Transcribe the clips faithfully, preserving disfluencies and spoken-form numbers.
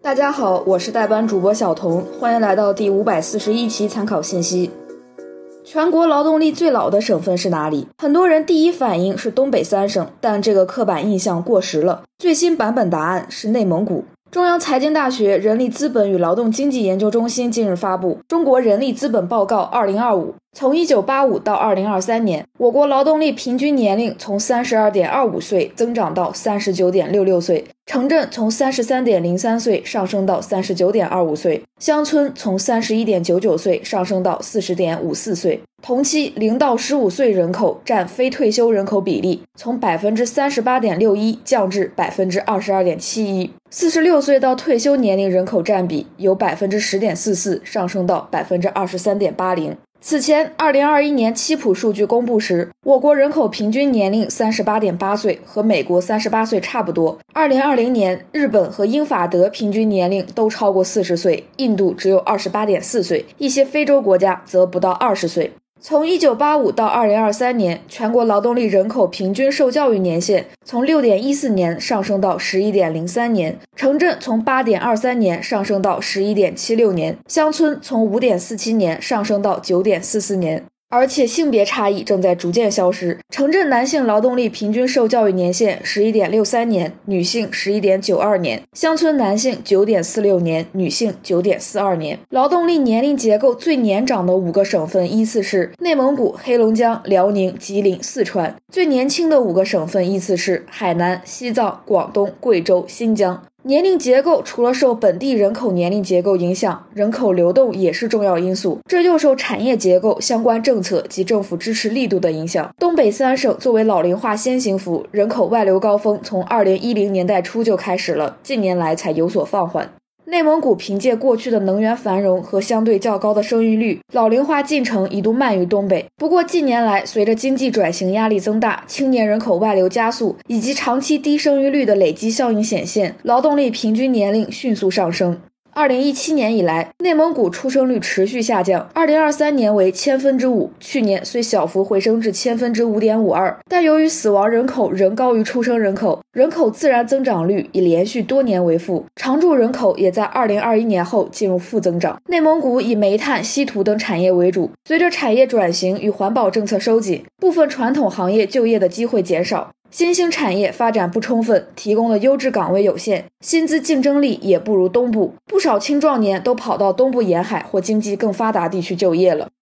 大家好，我是代班主播小童，欢迎来到第五百四十一期参考信息。全国劳动力最老的省份是哪里？很多人第一反应是东北三省，但这个刻板印象过时了。最新版本答案是内蒙古。中央财经大学人力资本与劳动经济研究中心近日发布《中国人力资本报告二零二五》，从一九八五到二零二三年，我国劳动力平均年龄从 三十二点二五岁增长到 三十九点六六岁，城镇从 三十三点零三岁上升到 三十九点二五岁，乡村从 三十一点九九岁上升到 四十点五四岁。同期零到十五岁人口占非退休人口比例从 百分之三十八点六一 降至 百分之二十二点七一， 四十六岁到退休年龄人口占比由 百分之十点四四 上升到 百分之二十三点八零。此前二零二一年七普数据公布时，我国人口平均年龄 三十八点八岁，和美国三十八岁差不多。二零二零年，日本和英法德平均年龄都超过四十岁，印度只有 二十八点四岁，一些非洲国家则不到二十岁。从一九八五到二零二三年，全国劳动力人口平均受教育年限从 六点一四年上升到 十一点零三年，城镇从 八点二三年上升到 十一点七六年，乡村从 五点四七年上升到 九点四四年。而且性别差异正在逐渐消失，城镇男性劳动力平均受教育年限 十一点六三年，女性 十一点九二年，乡村男性 九点四六年，女性 九点四二年。劳动力年龄结构最年长的五个省份依次是内蒙古、黑龙江、辽宁、吉林、四川，最年轻的五个省份依次是海南、西藏、广东、贵州、新疆。年龄结构除了受本地人口年龄结构影响，人口流动也是重要因素，这又受产业结构、相关政策及政府支持力度的影响。东北三省作为老龄化先行府，人口外流高峰从二零一零年代初就开始了，近年来才有所放缓。内蒙古凭借过去的能源繁荣和相对较高的生育率，老龄化进程一度慢于东北。不过近年来，随着经济转型压力增大，青年人口外流加速，以及长期低生育率的累积效应显现，劳动力平均年龄迅速上升。二零一七年以来，内蒙古出生率持续下降，二零二三年为千分之五，去年虽小幅回升至千分之五点五二，但由于死亡人口仍高于出生人口，人口自然增长率已连续多年为负，常住人口也在二零二一年后进入负增长。内蒙古以煤炭、稀土等产业为主，随着产业转型与环保政策收紧，部分传统行业就业的机会减少。新兴产业发展不充分，提供的优质岗位有限，薪资竞争力也不如东部，不少青壮年都跑到东部沿海或经济更发达地区就业了。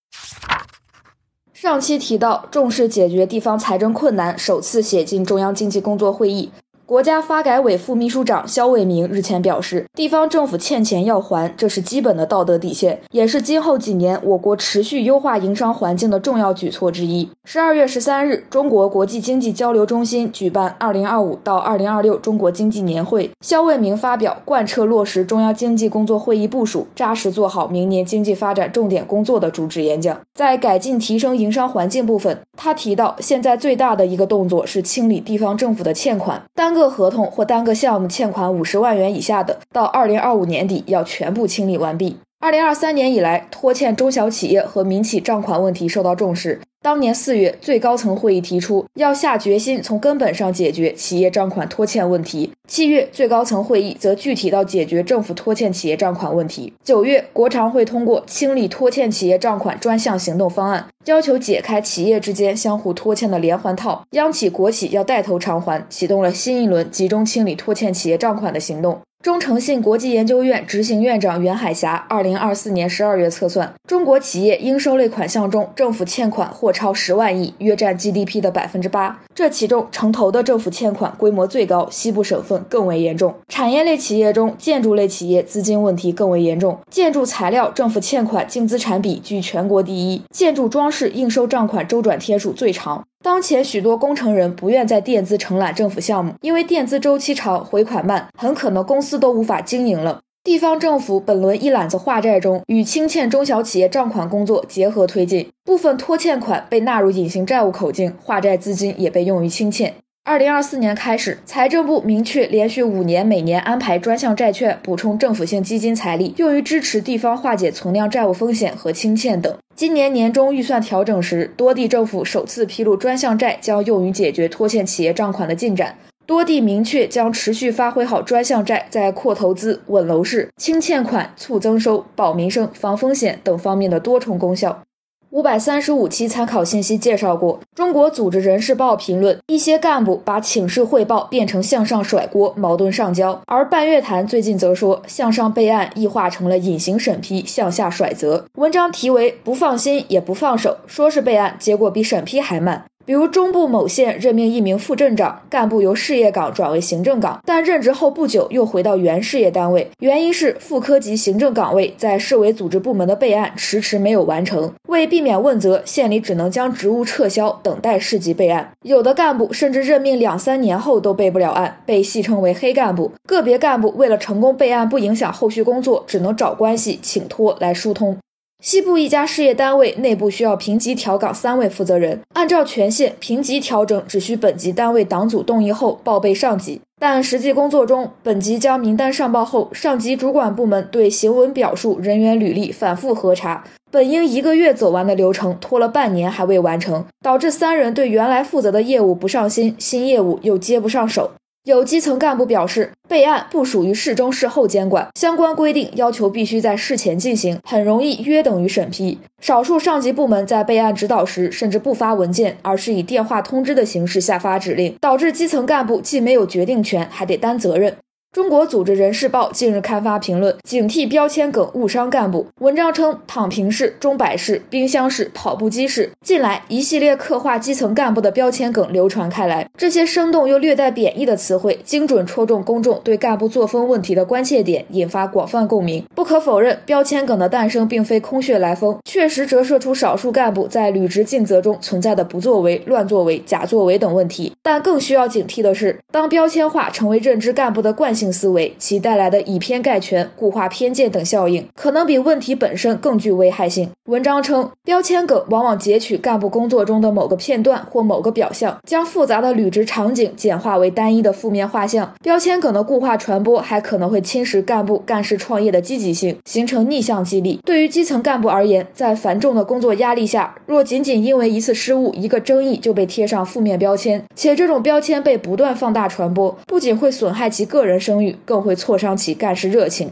上期提到，重视解决地方财政困难首次写进中央经济工作会议。国家发改委副秘书长肖卫明日前表示，地方政府欠钱要还，这是基本的道德底线，也是今后几年我国持续优化营商环境的重要举措之一。十二月十三日，中国国际经济交流中心举办二零二五到二零二六中国经济年会，肖卫明发表贯彻落实中央经济工作会议部署，扎实做好明年经济发展重点工作的主旨演讲。在改进提升营商环境部分，他提到，现在最大的一个动作是清理地方政府的欠款，单个合同或单个项目欠款五十万元以下的，到二零二五年底要全部清理完毕。二零二三年以来，拖欠中小企业和民企账款问题受到重视。当年四月，最高层会议提出要下决心从根本上解决企业账款拖欠问题。七月，最高层会议则具体到解决政府拖欠企业账款问题。九月，国常会通过清理拖欠企业账款专项行动方案，要求解开企业之间相互拖欠的连环套，央企国企要带头偿还，启动了新一轮集中清理拖欠企业账款的行动。中诚信国际研究院执行院长袁海霞二零二四年十二月测算，中国企业应收类款项中，政府欠款或超十万亿，约占 G D P 的 百分之八。这其中，城投的政府欠款规模最高，西部省份更为严重。产业类企业中，建筑类企业资金问题更为严重，建筑材料政府欠款净资产比居全国第一，建筑装饰应收账款周转天数最长。当前许多工程人不愿再垫资承揽政府项目，因为垫资周期长，回款慢，很可能公司都无法经营了。地方政府本轮一揽子化债中，与清欠中小企业账款工作结合推进，部分拖欠款被纳入隐形债务口径，化债资金也被用于清欠。二零二四年开始，财政部明确连续五年每年安排专项债券补充政府性基金财力，用于支持地方化解存量债务风险和清欠等。今年年中预算调整时，多地政府首次披露专项债将用于解决拖欠企业账款的进展。 多地明确将持续发挥好专项债在扩投资、稳楼市、清欠款、促增收、保民生、防风险等方面的多重功效。五百三十五期参考信息介绍过，中国组织人事报评论一些干部把请示汇报变成向上甩锅，矛盾上交，而半月谈最近则说向上备案异化成了隐形审批，向下甩责。文章题为不放心也不放手，说是备案，结果比审批还慢。比如中部某县任命一名副镇长，干部由事业岗转为行政岗，但任职后不久又回到原事业单位，原因是副科级行政岗位在市委组织部门的备案迟迟没有完成，为避免问责，县里只能将职务撤销，等待市级备案。有的干部甚至任命两三年后都备不了案，被戏称为黑干部。个别干部为了成功备案不影响后续工作，只能找关系请托来疏通。西部一家事业单位内部需要评级调岗三位负责人，按照权限评级调整只需本级单位党组动议后报备上级，但实际工作中，本级将名单上报后，上级主管部门对行文表述、人员履历反复核查，本应一个月走完的流程拖了半年还未完成，导致三人对原来负责的业务不上心，新业务又接不上手。有基层干部表示，备案不属于事中事后监管，相关规定要求必须在事前进行，很容易约等于审批。少数上级部门在备案指导时甚至不发文件，而是以电话通知的形式下发指令，导致基层干部既没有决定权，还得担责任。中国组织人事报近日刊发评论，警惕标签梗误伤干部。文章称，躺平式、钟摆式、冰箱式、跑步机式，近来一系列刻画基层干部的标签梗流传开来，这些生动又略带贬义的词汇，精准戳中公众对干部作风问题的关切点，引发广泛共鸣。不可否认，标签梗的诞生并非空穴来风，确实折射出少数干部在履职尽责中存在的不作为、乱作为、假作为等问题。但更需要警惕的是，当标签化成为认知干部的惯性思维，其带来的以偏概全、固化偏见等效应，可能比问题本身更具危害性。文章称，标签梗往往截取干部工作中的某个片段或某个表象，将复杂的履职场景简化为单一的负面画像。标签梗的固化传播还可能会侵蚀干部干事创业的积极性，形成逆向激励。对于基层干部而言，在繁重的工作压力下，若仅仅因为一次失误、一个争议就被贴上负面标签，且这种标签被不断放大传播，不仅会损害其个人声誉，更会挫伤其干事热情。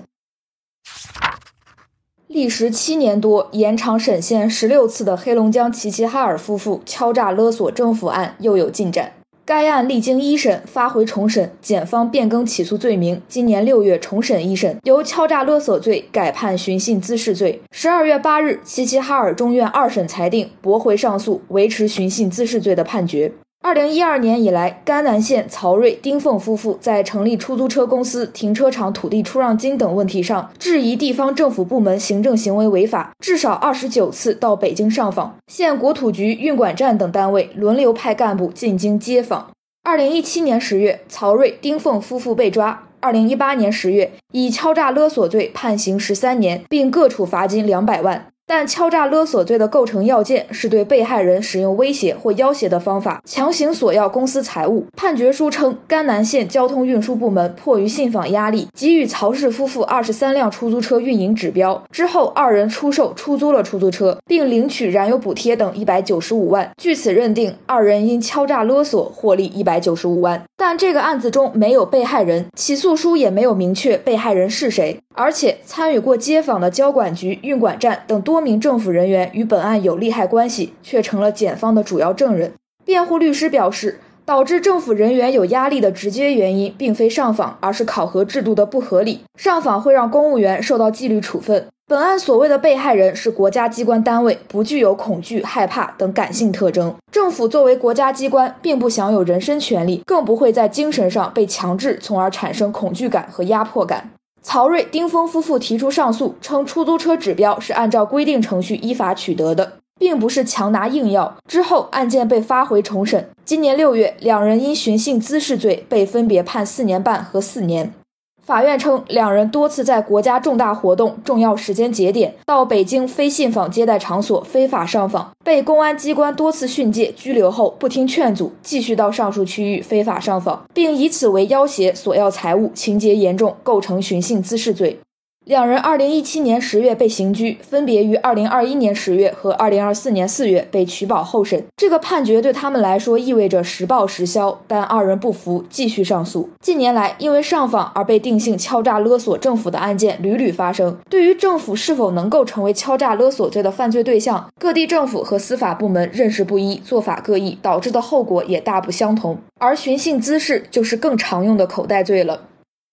历时七年多，延长审限十六次的黑龙江齐齐哈尔夫妇敲诈勒索政府案又有进展。该案历经一审发回重审，检方变更起诉罪名，今年六月重审一审，由敲诈勒索罪改判寻衅滋事罪。十二月八日，齐齐哈尔中院二审裁定驳回上诉，维持寻衅滋事罪的判决。二零一二年以来，甘南县曹瑞、丁凤夫妇在成立出租车公司、停车场土地出让金等问题上，质疑地方政府部门行政行为违法，至少二十九次到北京上访，县国土局、运管站等单位轮流派干部进京接访。二零一七年十月，曹瑞、丁凤夫妇被抓。二零一八年十月，以敲诈勒索罪判刑十三年，并各处罚金两百万。但敲诈勒索罪的构成要件是对被害人使用威胁或要挟的方法强行索要公司财物。判决书称，甘南县交通运输部门迫于信访压力，给予曹氏夫妇二十三辆出租车运营指标，之后二人出售出租了出租车，并领取燃油补贴等一百九十五万。据此认定，二人因敲诈勒索获利一百九十五万。但这个案子中没有被害人，起诉书也没有明确被害人是谁，而且参与过接访的交管局、运管站等多名政府人员与本案有利害关系，却成了检方的主要证人。辩护律师表示，导致政府人员有压力的直接原因并非上访，而是考核制度的不合理。上访会让公务员受到纪律处分。本案所谓的被害人是国家机关单位，不具有恐惧、害怕等感性特征。政府作为国家机关，并不享有人身权利，更不会在精神上被强制，从而产生恐惧感和压迫感。曹瑞、丁峰夫妇提出上诉，称出租车指标是按照规定程序依法取得的，并不是强拿硬要。之后案件被发回重审，今年六月，两人因寻衅滋事罪被分别判四年半和四年。法院称，两人多次在国家重大活动、重要时间节点到北京非信访接待场所非法上访，被公安机关多次训诫拘留后不听劝阻，继续到上述区域非法上访，并以此为要挟索要财物，情节严重，构成寻衅滋事罪。 两人二零一七年十月被刑拘，分别于二零二一年十月和二零二四年四月被取保候审。这个判决对他们来说意味着时报时消，但二人不服，继续上诉。近年来，因为上访而被定性敲诈勒索政府的案件屡屡发生。对于政府是否能够成为敲诈勒索罪的犯罪对象，各地政府和司法部门认识不一，做法各异，导致的后果也大不相同。而寻衅滋事就是更常用的口袋罪了。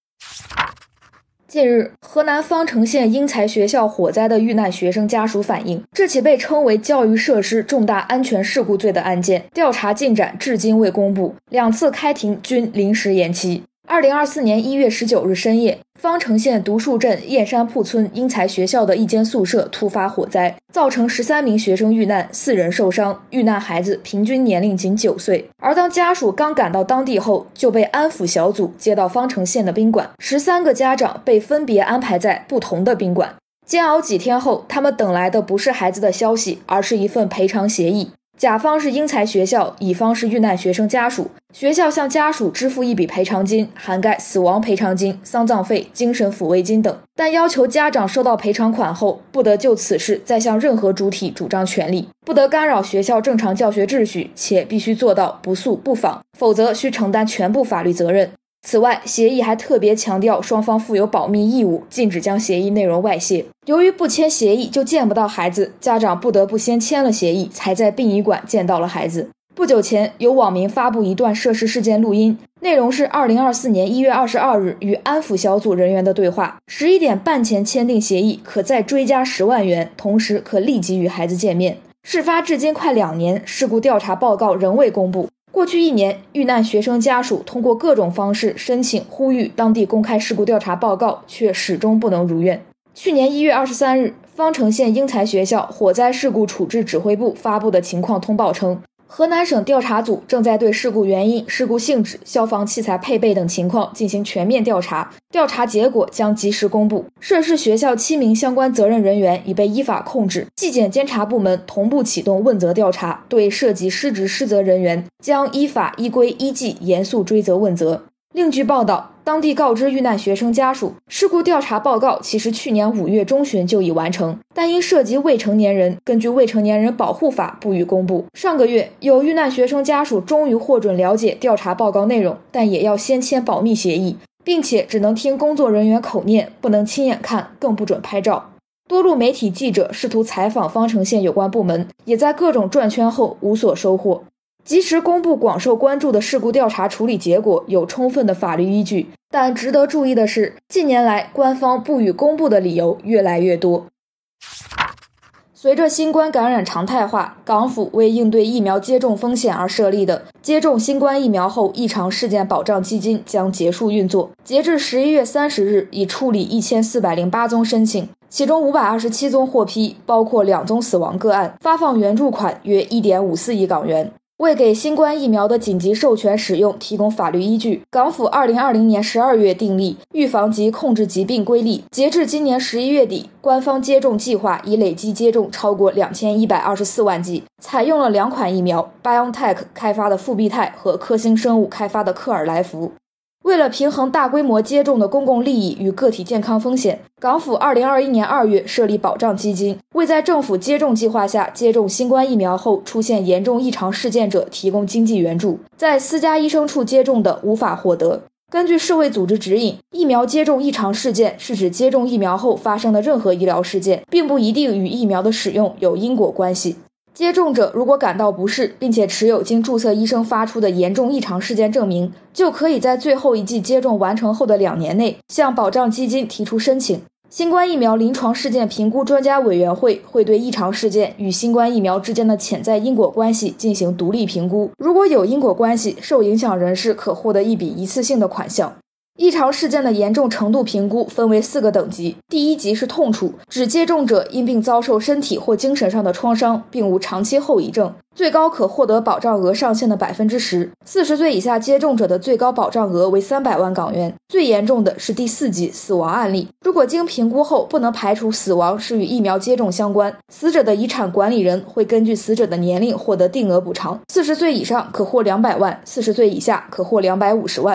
近日，河南方城县英才学校火灾的遇难学生家属反映，这起被称为教育设施重大安全事故罪的案件，调查进展至今未公布，两次开庭均临时延期。二零二四年一月十九日深夜，方城县独树镇燕山铺村英才学校的一间宿舍突发火灾，造成十三名学生遇难，四人受伤，遇难孩子平均年龄仅九岁。而当家属刚赶到当地后，就被安抚小组接到方城县的宾馆，十三个家长被分别安排在不同的宾馆。煎熬几天后，他们等来的不是孩子的消息，而是一份赔偿协议。甲方是英才学校，乙方是遇难学生家属。学校向家属支付一笔赔偿金，涵盖死亡赔偿金、丧葬费、精神抚慰金等，但要求家长收到赔偿款后，不得就此事再向任何主体主张权利，不得干扰学校正常教学秩序，且必须做到不诉不访，否则需承担全部法律责任。此外，协议还特别强调双方负有保密义务，禁止将协议内容外泄。由于不签协议就见不到孩子，家长不得不先签了协议，才在殡仪馆见到了孩子。不久前，有网民发布一段涉事事件录音，内容是二零二四年一月二十二日与安抚小组人员的对话。十一点半前签订协议，可再追加十万元，同时可立即与孩子见面。事发至今快两年，事故调查报告仍未公布。过去一年，遇难学生家属通过各种方式申请呼吁当地公开事故调查报告，却始终不能如愿。去年一月二十三日，方城县英才学校火灾事故处置指挥部发布的情况通报称，河南省调查组正在对事故原因、事故性质、消防器材配备等情况进行全面调查，调查结果将及时公布。涉事学校七名相关责任人员已被依法控制，纪检监察部门同步启动问责调查，对涉及失职失责人员将依法依规依纪严肃追责问责。另据报道，当地告知遇难学生家属，事故调查报告其实去年五月中旬就已完成，但因涉及未成年人，根据《未成年人保护法》不予公布。上个月，有遇难学生家属终于获准了解调查报告内容，但也要先签保密协议，并且只能听工作人员口念，不能亲眼看，更不准拍照。多路媒体记者试图采访方城县有关部门，也在各种转圈后无所收获。及时公布广受关注的事故调查处理结果有充分的法律依据，但值得注意的是，近年来官方不予公布的理由越来越多。随着新冠感染常态化，港府为应对疫苗接种风险而设立的接种新冠疫苗后异常事件保障基金将结束运作。截至十一月三十日，已处理一千四百零八宗申请，其中五百二十七宗获批，包括两宗死亡个案，发放援助款约 一点五四亿港元。为给新冠疫苗的紧急授权使用提供法律依据，港府二零二零年十二月订立《预防及控制疾病规例》，截至今年十一月底，官方接种计划已累计接种超过两千一百二十四万剂，采用了两款疫苗 BioNTech 开发的复必泰和科兴生物开发的克尔来福。为了平衡大规模接种的公共利益与个体健康风险，港府二零二一年二月设立保障基金，为在政府接种计划下接种新冠疫苗后出现严重异常事件者提供经济援助，在私家医生处接种的无法获得。根据世卫组织指引，疫苗接种异常事件是指接种疫苗后发生的任何医疗事件，并不一定与疫苗的使用有因果关系。接种者如果感到不适，并且持有经注册医生发出的严重异常事件证明，就可以在最后一剂接种完成后的两年内向保障基金提出申请。新冠疫苗临床事件评估专家委员会会对异常事件与新冠疫苗之间的潜在因果关系进行独立评估，如果有因果关系，受影响人士可获得一笔一次性的款项。异常事件的严重程度评估分为四个等级，第一级是痛楚，指接种者因并遭受身体或精神上的创伤，并无长期后遗症，最高可获得保障额上限的 百分之十。 四十岁以下接种者的最高保障额为三百万港元。最严重的是第四级死亡案例，如果经评估后不能排除死亡是与疫苗接种相关，死者的遗产管理人会根据死者的年龄获得定额补偿，四十岁以上可获两百万，四十岁以下可获两百五十万。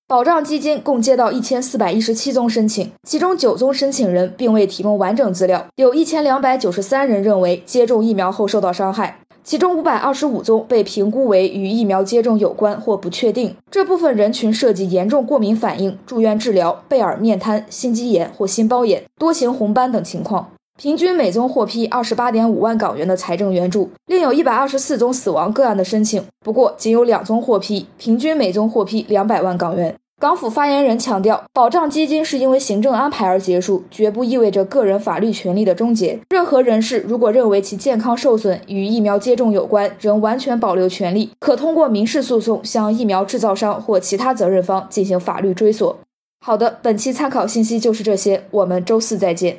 保障基金共接到一千四百一十七宗申请，其中九宗申请人并未提供完整资料，有一千两百九十三人认为接种疫苗后受到伤害。其中五百二十五宗被评估为与疫苗接种有关或不确定，这部分人群涉及严重过敏反应、住院治疗、贝尔面瘫、心肌炎或心包炎、多型红斑等情况。平均每宗获批 二十八点五万港元的财政援助，另有一百二十四宗死亡个案的申请，不过仅有两宗获批，平均每宗获批两百万港元。港府发言人强调，保障基金是因为行政安排而结束，绝不意味着个人法律权利的终结。任何人士如果认为其健康受损与疫苗接种有关，仍完全保留权利，可通过民事诉讼向疫苗制造商或其他责任方进行法律追索。好的，本期参考信息就是这些，我们周四再见。